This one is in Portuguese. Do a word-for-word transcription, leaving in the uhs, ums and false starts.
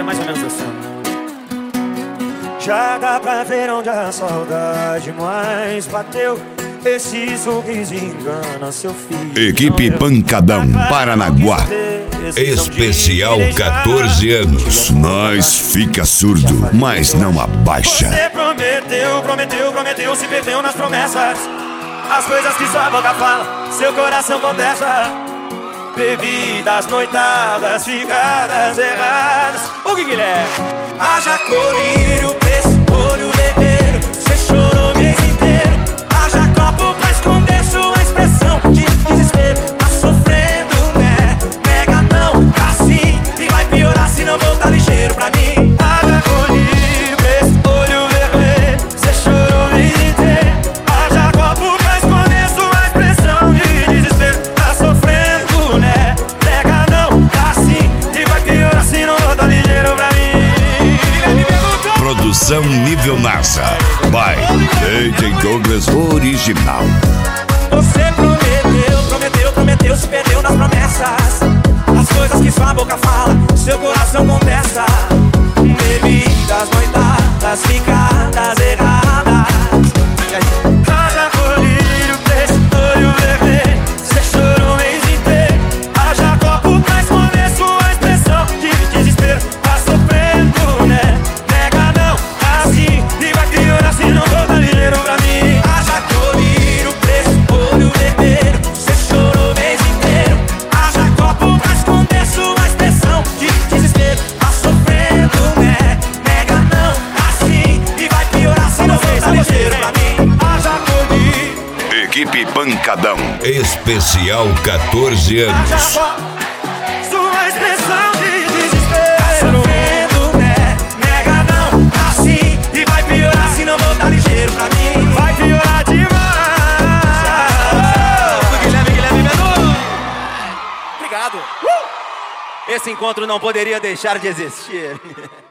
mais ou menos assim. Já dá pra ver onde a saudade mais bateu. Esse sorriso engana seu filho. Equipe Pancadão, Paranaguá. Especial quatorze anos. Nós fica surdo, mas não abaixa. Você prometeu, prometeu, prometeu, se perdeu nas promessas. As coisas que sua boca fala, seu coração contesta. Bebidas, noitadas, ficadas erradas. O que Guilherme? Haja colírio, olho vermelho. Cê chorou o mês inteiro. Haja copo pra esconder sua expressão de desespero. Tá sofrendo, né? Pega não, assim. E vai piorar se não voltar ligeiro pra mim. Haja colírio, olho vermelho. Cê chorou o mês inteiro. Haja copo pra esconder sua expressão de desespero. Tá sofrendo, né? Pega não, assim. E vai piorar se não voltar ligeiro pra mim. Produção nível NASA. By D J Douglas Original. Você prometeu, prometeu, prometeu, se perdeu nas promessas. As coisas que sua boca fala, seu coração contesta. Bebidas, noitadas, ficadas erradas. Haja colírio, preço, olho vermelho. Cê chorou o mês inteiro. Haja copo pra esconder sua expressão de desespero. Tá sofrendo, né? Nega não, assim. E vai piorar se não voltar ligeiro pra mim. Haja colírio, preço, olho vermelho. Cê chorou o mês inteiro. Haja copo pra esconder sua expressão de desespero. Tá sofrendo, né? Nega não, assim. E vai piorar se não voltar ligeiro pra mim. Haja colírio. Equipe Pancadão. Especial quatorze anos. Haja copo, sua expressão de desespero. Tá sofrendo, né? Nega não, assim. E vai piorar se não voltar ligeiro pra mim. Vai piorar demais. Guilherme, Guilherme Menu. Obrigado. Uh! Esse encontro não poderia deixar de existir.